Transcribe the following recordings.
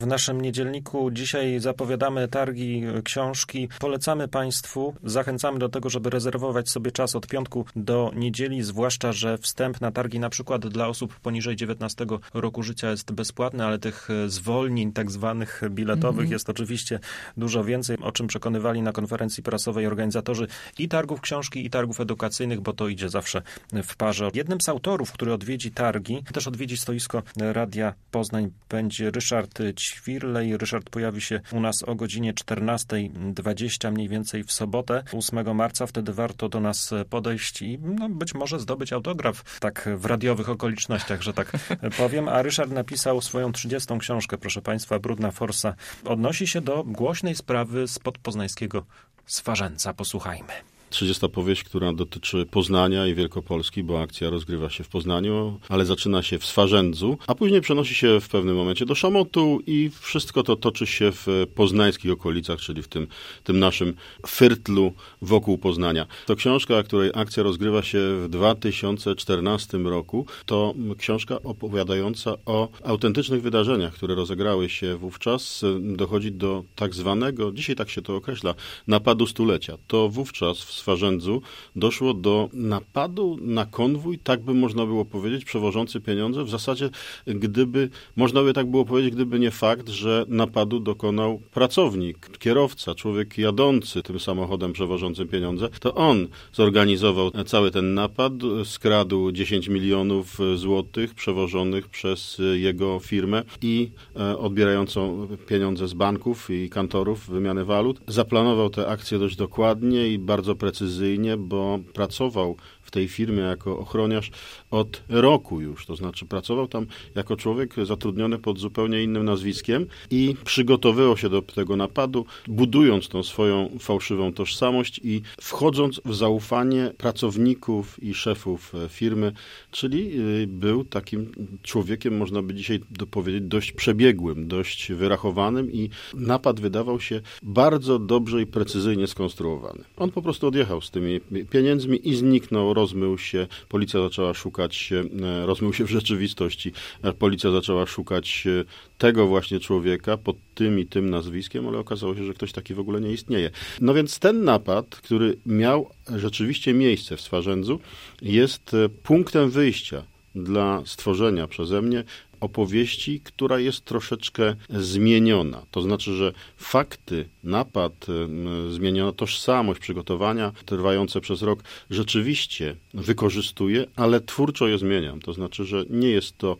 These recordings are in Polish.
W naszym niedzielniku dzisiaj zapowiadamy targi książki. Polecamy Państwu, zachęcamy do tego, żeby rezerwować sobie czas od piątku do niedzieli, zwłaszcza, że wstęp na targi na przykład dla osób poniżej 19 roku życia jest bezpłatny, ale tych zwolnień tak zwanych biletowych jest oczywiście dużo więcej, o czym przekonywali na konferencji prasowej organizatorzy i targów książki, i targów edukacyjnych, bo to idzie zawsze w parze. Jednym z autorów, który odwiedzi targi, też odwiedzi stoisko Radia Poznań, będzie Ryszard Ćwirlej. Ryszard pojawi się u nas o godzinie 14:20 mniej więcej w sobotę, 8 marca. Wtedy warto do nas podejść i być może zdobyć autograf tak w radiowych okolicznościach, że tak powiem. A Ryszard napisał swoją 30. książkę, proszę Państwa, Brudna Forsa. Odnosi się do głośnej sprawy spod poznańskiego Swarzędza. Posłuchajmy. 30. powieść, która dotyczy Poznania i Wielkopolski, bo akcja rozgrywa się w Poznaniu, ale zaczyna się w Swarzędzu, a później przenosi się w pewnym momencie do Szamotu i wszystko to toczy się w poznańskich okolicach, czyli w tym naszym firtlu wokół Poznania. To książka, której akcja rozgrywa się w 2014 roku, to książka opowiadająca o autentycznych wydarzeniach, które rozegrały się wówczas. Dochodzi do tak zwanego, dzisiaj tak się to określa, napadu stulecia. To wówczas w Swarzędzu doszło do napadu na konwój, tak by można było powiedzieć, przewożący pieniądze. W zasadzie, można by tak było powiedzieć, gdyby nie fakt, że napadu dokonał pracownik, kierowca, człowiek jadący tym samochodem przewożącym pieniądze. To on zorganizował cały ten napad, skradł 10 milionów złotych przewożonych przez jego firmę i odbierającą pieniądze z banków i kantorów wymiany walut. Zaplanował tę akcję dość dokładnie i bardzo precyzyjnie, bo pracował w tej firmie jako ochroniarz od roku już. To znaczy pracował tam jako człowiek zatrudniony pod zupełnie innym nazwiskiem i przygotowywał się do tego napadu, budując tą swoją fałszywą tożsamość i wchodząc w zaufanie pracowników i szefów firmy, czyli był takim człowiekiem, można by dzisiaj powiedzieć, dość przebiegłym, dość wyrachowanym i napad wydawał się bardzo dobrze i precyzyjnie skonstruowany. On po prostu odjechał z tymi pieniędzmi i zniknął, rozmył się, policja zaczęła szukać, rozmył się w rzeczywistości, policja zaczęła szukać tego właśnie człowieka pod tym i tym nazwiskiem, ale okazało się, że ktoś taki w ogóle nie istnieje. No więc ten napad, który miał rzeczywiście miejsce w Swarzędzu, jest punktem wyjścia dla stworzenia przeze mnie opowieści, która jest troszeczkę zmieniona. To znaczy, że fakty, napad, zmieniona tożsamość, przygotowania trwające przez rok rzeczywiście wykorzystuję, ale twórczo je zmieniam. To znaczy, że nie jest to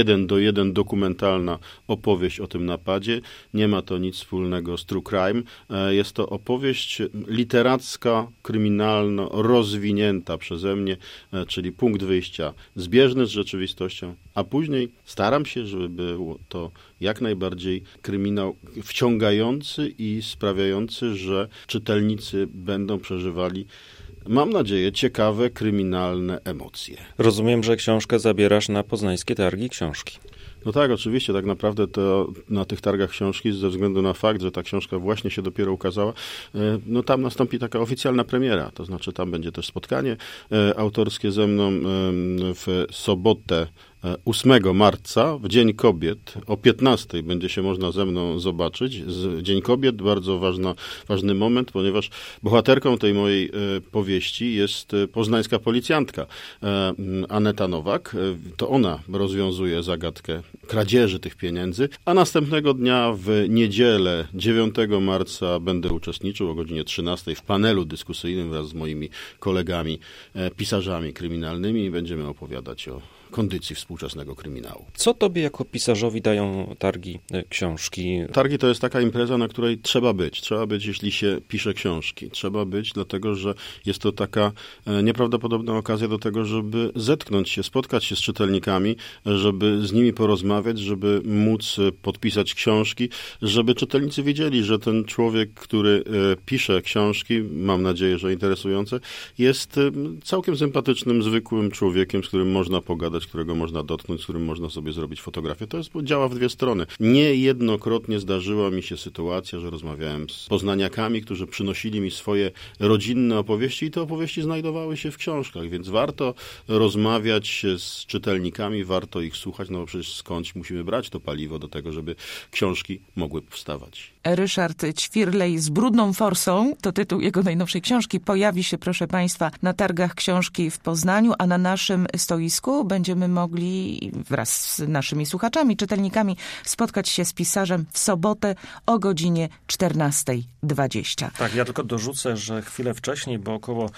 1:1 dokumentalna opowieść o tym napadzie. Nie ma to nic wspólnego z true crime. Jest to opowieść literacka, kryminalna, rozwinięta przeze mnie, czyli punkt wyjścia zbieżny z rzeczywistością, a później staram się, żeby było to jak najbardziej kryminał wciągający i sprawiający, że czytelnicy będą przeżywali, mam nadzieję, ciekawe, kryminalne emocje. Rozumiem, że książkę zabierasz na poznańskie targi książki. No tak, oczywiście, tak naprawdę to na tych targach książki, ze względu na fakt, że ta książka właśnie się dopiero ukazała, no tam nastąpi taka oficjalna premiera, to znaczy tam będzie też spotkanie autorskie ze mną w sobotę 8 marca, w Dzień Kobiet, o 15 będzie się można ze mną zobaczyć. Dzień Kobiet, bardzo ważny moment, ponieważ bohaterką tej mojej powieści jest poznańska policjantka Aneta Nowak. To ona rozwiązuje zagadkę kradzieży tych pieniędzy, a następnego dnia w niedzielę 9 marca będę uczestniczył o godzinie 13 w panelu dyskusyjnym wraz z moimi kolegami, pisarzami kryminalnymi i będziemy opowiadać o kondycji współczesnego kryminału. Co tobie jako pisarzowi dają targi książki? Targi to jest taka impreza, na której trzeba być. Trzeba być, jeśli się pisze książki. Trzeba być, dlatego że jest to taka nieprawdopodobna okazja do tego, żeby zetknąć się, spotkać się z czytelnikami, żeby z nimi porozmawiać, żeby móc podpisać książki, żeby czytelnicy wiedzieli, że ten człowiek, który pisze książki, mam nadzieję, że interesujące, jest całkiem sympatycznym, zwykłym człowiekiem, z którym można pogadać posiadać, którego można dotknąć, z którym można sobie zrobić fotografię. To działa w dwie strony. Niejednokrotnie zdarzyła mi się sytuacja, że rozmawiałem z poznaniakami, którzy przynosili mi swoje rodzinne opowieści i te opowieści znajdowały się w książkach, więc warto rozmawiać z czytelnikami, warto ich słuchać, no bo przecież skądś musimy brać to paliwo do tego, żeby książki mogły powstawać. Ryszard Ćwirlej z brudną forsą, to tytuł jego najnowszej książki, pojawi się, proszę Państwa, na targach książki w Poznaniu, a na naszym stoisku będziemy mogli wraz z naszymi słuchaczami, czytelnikami spotkać się z pisarzem w sobotę o godzinie 14:20. Tak, ja tylko dorzucę, że chwilę wcześniej, bo około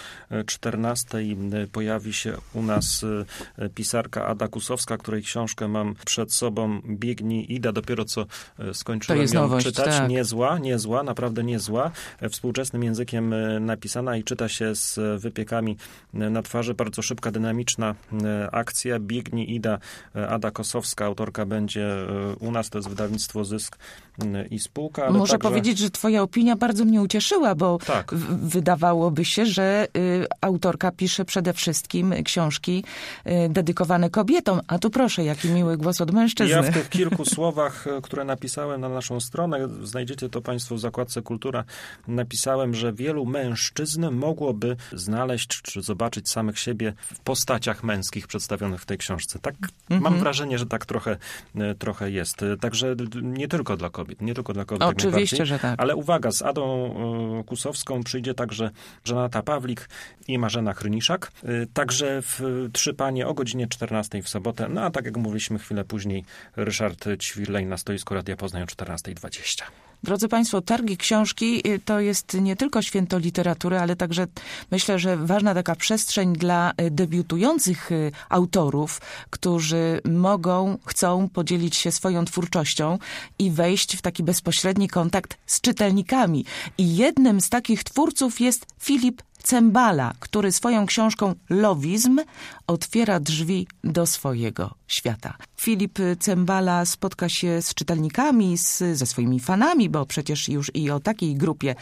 14:00 pojawi się u nas pisarka Ada Kusowska, której książkę mam przed sobą. Biegnij Ida, dopiero co skończyłem ją nowość, czytać. tak. Niezła, naprawdę niezła. Współczesnym językiem napisana i czyta się z wypiekami na twarzy. Bardzo szybka, dynamiczna akcja. Biegnij Ida, Ada Kusowska, autorka będzie u nas, to jest wydawnictwo Zysk i spółka. Ale Muszę także... powiedzieć, że twoja opinia bardzo mnie ucieszyła, bo tak. Wydawałoby się, że autorka pisze przede wszystkim książki dedykowane kobietom. A tu proszę, jaki miły głos od mężczyzny. Ja w tych kilku słowach, które napisałem na naszą stronę, znajdziecie to Państwo w zakładce Kultura, napisałem, że wielu mężczyzn mogłoby znaleźć czy zobaczyć samych siebie w postaciach męskich przedstawionych w tej książce. Tak, mam wrażenie, że tak trochę jest. Także nie tylko dla kobiet. Oczywiście, że tak. Ale uwaga, z Adą Kusowską przyjdzie także Żaneta Pawlik i Marzena Chryniszak. Także w Trzy Panie o godzinie 14:00 w sobotę. No a tak jak mówiliśmy chwilę później, Ryszard Ćwirlej na stoisku Radia Poznań o 14:20. Drodzy Państwo, targi książki to jest nie tylko święto literatury, ale także myślę, że ważna taka przestrzeń dla debiutujących autorów, którzy chcą podzielić się swoją twórczością i wejść w taki bezpośredni kontakt z czytelnikami. I jednym z takich twórców jest Filip Cembala, który swoją książką Lowizm otwiera drzwi do swojego świata. Filip Cembala spotka się z czytelnikami, ze swoimi fanami, bo przecież już i o takiej grupie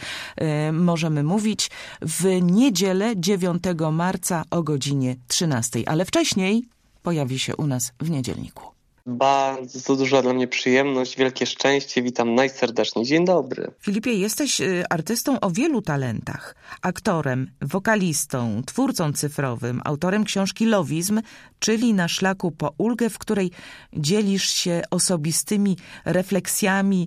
możemy mówić, w niedzielę 9 marca o godzinie 13:00, ale wcześniej pojawi się u nas w Niedzielniku. Bardzo duża dla mnie przyjemność, wielkie szczęście. Witam najserdeczniej. Dzień dobry. Filipie, jesteś artystą o wielu talentach. Aktorem, wokalistą, twórcą cyfrowym, autorem książki Lowizm, czyli Na szlaku po ulgę, w której dzielisz się osobistymi refleksjami,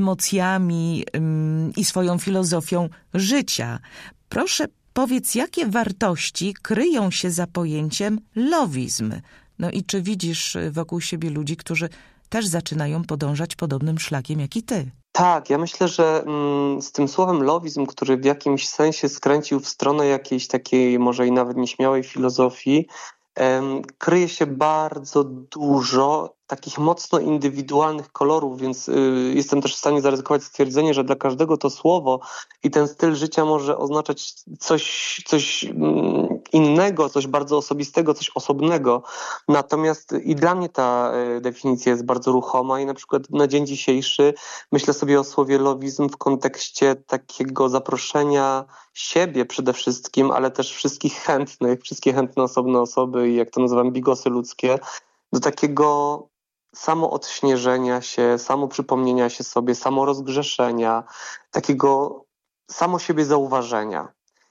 emocjami i swoją filozofią życia. Proszę, powiedz, jakie wartości kryją się za pojęciem lowizm? No i czy widzisz wokół siebie ludzi, którzy też zaczynają podążać podobnym szlakiem jak i ty? Tak, ja myślę, że z tym słowem lowizm, który w jakimś sensie skręcił w stronę jakiejś takiej może i nawet nieśmiałej filozofii, kryje się bardzo dużo takich mocno indywidualnych kolorów, więc jestem też w stanie zaryzykować stwierdzenie, że dla każdego to słowo i ten styl życia może oznaczać coś innego, coś bardzo osobistego, coś osobnego. Natomiast i dla mnie ta definicja jest bardzo ruchoma i na przykład na dzień dzisiejszy myślę sobie o słowie lowizm w kontekście takiego zaproszenia siebie przede wszystkim, ale też wszystkich chętnych, wszystkie chętne osobne osoby i jak to nazywam bigosy ludzkie, do takiego samoodśnieżenia się, samoprzypomnienia się sobie, samorozgrzeszenia, takiego samo siebie zauważenia.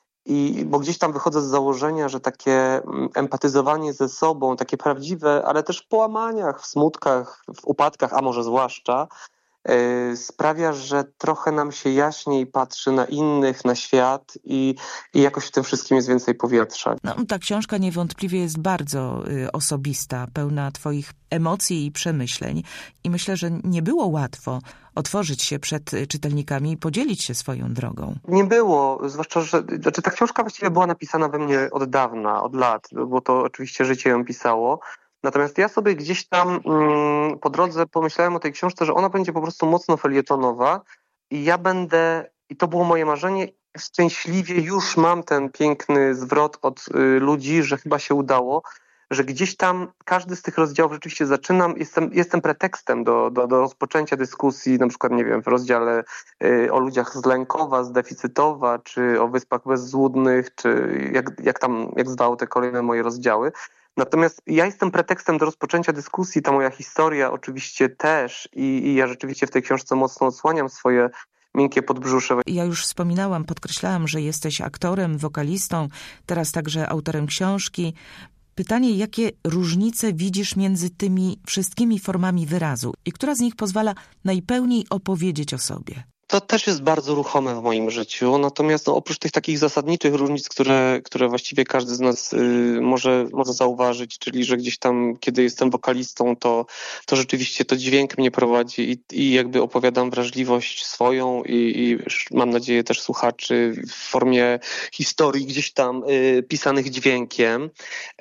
Bo gdzieś tam wychodzę z założenia, że takie empatyzowanie ze sobą, takie prawdziwe, ale też w połamaniach, w smutkach, w upadkach, a może zwłaszcza, sprawia, że trochę nam się jaśniej patrzy na innych, na świat i jakoś w tym wszystkim jest więcej powietrza. No, ta książka niewątpliwie jest bardzo osobista, pełna twoich emocji i przemyśleń i myślę, że nie było łatwo otworzyć się przed czytelnikami i podzielić się swoją drogą. Nie było, zwłaszcza, że ta książka właściwie była napisana we mnie od dawna, od lat, bo to oczywiście życie ją pisało. Natomiast ja sobie gdzieś tam po drodze pomyślałem o tej książce, że ona będzie po prostu mocno felietonowa i ja będę, i to było moje marzenie, szczęśliwie już mam ten piękny zwrot od ludzi, że chyba się udało, że gdzieś tam każdy z tych rozdziałów rzeczywiście zaczynam, jestem pretekstem do rozpoczęcia dyskusji, na przykład, nie wiem, w rozdziale o ludziach z Lękowa, z Deficytowa, czy o Wyspach Bezzłudnych, czy jak zwały te kolejne moje rozdziały. Natomiast ja jestem pretekstem do rozpoczęcia dyskusji, ta moja historia oczywiście też i ja rzeczywiście w tej książce mocno odsłaniam swoje miękkie podbrzusze. Ja już wspominałam, podkreślałam, że jesteś aktorem, wokalistą, teraz także autorem książki. Pytanie, jakie różnice widzisz między tymi wszystkimi formami wyrazu i która z nich pozwala najpełniej opowiedzieć o sobie? To też jest bardzo ruchome w moim życiu, natomiast oprócz tych takich zasadniczych różnic, które właściwie każdy z nas może zauważyć, czyli że gdzieś tam, kiedy jestem wokalistą, to rzeczywiście to dźwięk mnie prowadzi i jakby opowiadam wrażliwość swoją i mam nadzieję też słuchaczy w formie historii gdzieś tam pisanych dźwiękiem.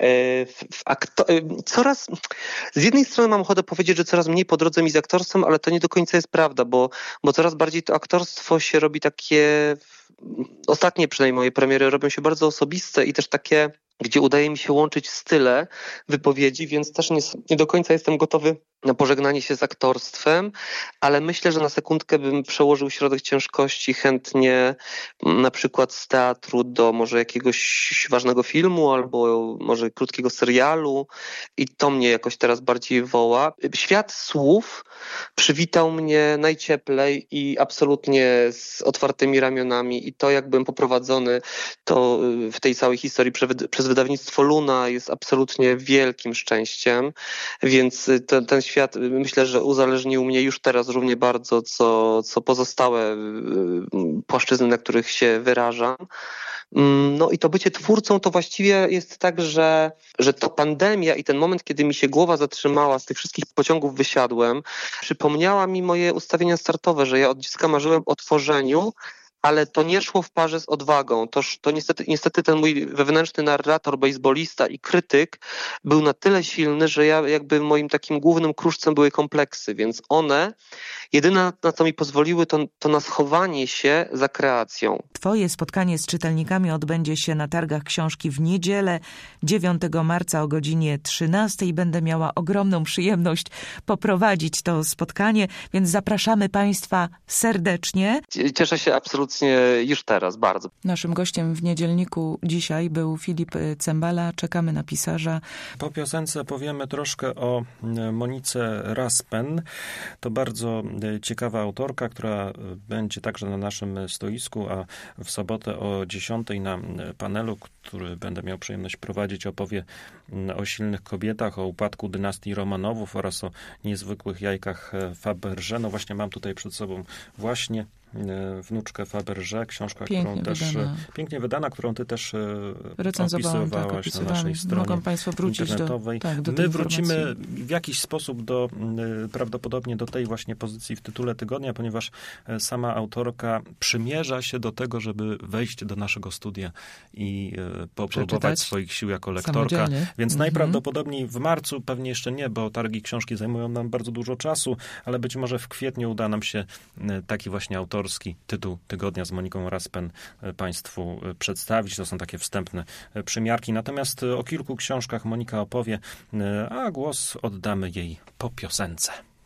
Z jednej strony mam ochotę powiedzieć, że coraz mniej po drodze mi z aktorstwem, ale to nie do końca jest prawda, bo coraz bardziej to aktorstwo się robi takie, ostatnie przynajmniej moje premiery robią się bardzo osobiste i też takie, gdzie udaje mi się łączyć style wypowiedzi, więc też nie do końca jestem gotowy na pożegnanie się z aktorstwem, ale myślę, że na sekundkę bym przełożył środek ciężkości chętnie na przykład z teatru do może jakiegoś ważnego filmu albo może krótkiego serialu i to mnie jakoś teraz bardziej woła. Świat słów przywitał mnie najcieplej i absolutnie z otwartymi ramionami i to jak byłem poprowadzony to w tej całej historii przez wydawnictwo Luna jest absolutnie wielkim szczęściem, więc ten świat myślę, że uzależnił mnie już teraz równie bardzo, co pozostałe płaszczyzny, na których się wyrażam. No i to bycie twórcą to właściwie jest tak, że to pandemia i ten moment, kiedy mi się głowa zatrzymała, z tych wszystkich pociągów wysiadłem, przypomniała mi moje ustawienia startowe, że ja od dziecka marzyłem o tworzeniu, ale to nie szło w parze z odwagą. To niestety ten mój wewnętrzny narrator, bejsbolista i krytyk był na tyle silny, że ja jakby moim takim głównym kruszcem były kompleksy, więc one jedyne na co mi pozwoliły to na schowanie się za kreacją. Twoje spotkanie z czytelnikami odbędzie się na targach książki w niedzielę 9 marca o godzinie 13. Będę miała ogromną przyjemność poprowadzić to spotkanie, więc zapraszamy Państwa serdecznie. Cieszę się absolutnie już teraz bardzo. Naszym gościem w Niedzielniku dzisiaj był Filip Cembala. Czekamy na pisarza. Po piosence powiemy troszkę o Monice Raspen. To bardzo ciekawa autorka, która będzie także na naszym stoisku, a w sobotę o 10 na panelu, który będę miał przyjemność prowadzić, opowie o silnych kobietach, o upadku dynastii Romanowów oraz o niezwykłych jajkach Fabergé. No właśnie mam tutaj przed sobą właśnie Wnuczkę Fabergé, książka, którą też pięknie wydana, którą ty też opisywałaś na naszej stronie Mogą Państwo wrócić internetowej. do My wrócimy w jakiś sposób prawdopodobnie do tej właśnie pozycji w tytule tygodnia, ponieważ sama autorka przymierza się do tego, żeby wejść do naszego studia i popróbować swoich sił jako lektorka. Więc najprawdopodobniej w marcu, pewnie jeszcze nie, bo targi książki zajmują nam bardzo dużo czasu, ale być może w kwietniu uda nam się taki właśnie autorski tytuł tygodnia z Moniką Raspen Państwu przedstawić. To są takie wstępne przymiarki. Natomiast o kilku książkach Monika opowie, a głos oddamy jej po piosence.